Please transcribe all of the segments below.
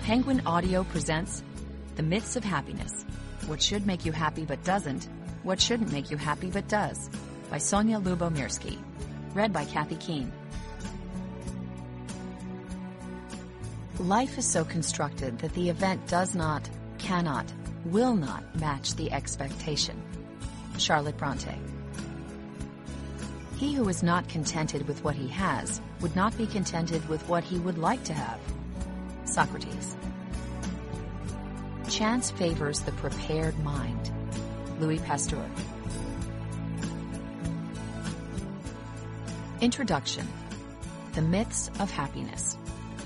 Penguin Audio presents The Myths of Happiness. What should make you happy but doesn't, what shouldn't make you happy but does, by Sonia Lubomirsky. Read by Kathy Keene. Life is so constructed that the event does not, cannot, will not match the expectation. Charlotte Bronte. He who is not contented with what he has would not be contented with what he would like to have. Socrates. Chance favors the prepared mind. Louis Pasteur. Introduction. The Myths of Happiness.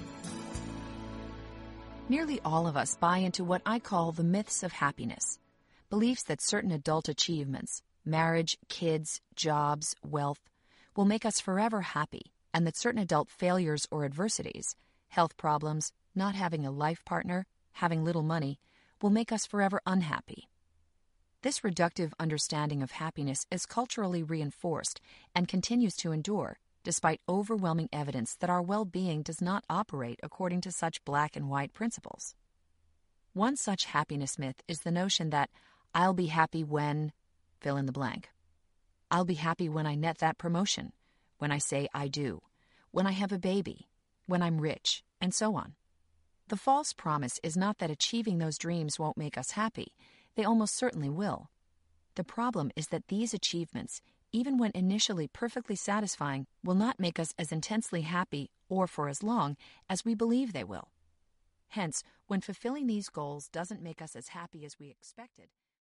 Nearly all of us buy into what I call the myths of happiness. Beliefs that certain adult achievements, marriage, kids, jobs, wealth, will make us forever happy, and that certain adult failures or adversities, health problems, not having a life partner, having little money, will make us forever unhappy. This reductive understanding of happiness is culturally reinforced and continues to endure, despite overwhelming evidence that our well-being does not operate according to such black and white principles. One such happiness myth is the notion that I'll be happy when fill in the blank. I'll be happy when I net that promotion, when I say I do, when I have a baby, when I'm rich, and so on. The false promise is not that achieving those dreams won't make us happy. They almost certainly will. The problem is that these achievements, even when initially perfectly satisfying, will not make us as intensely happy or for as long as we believe they will. Hence, when fulfilling these goals doesn't make us as happy as we expected,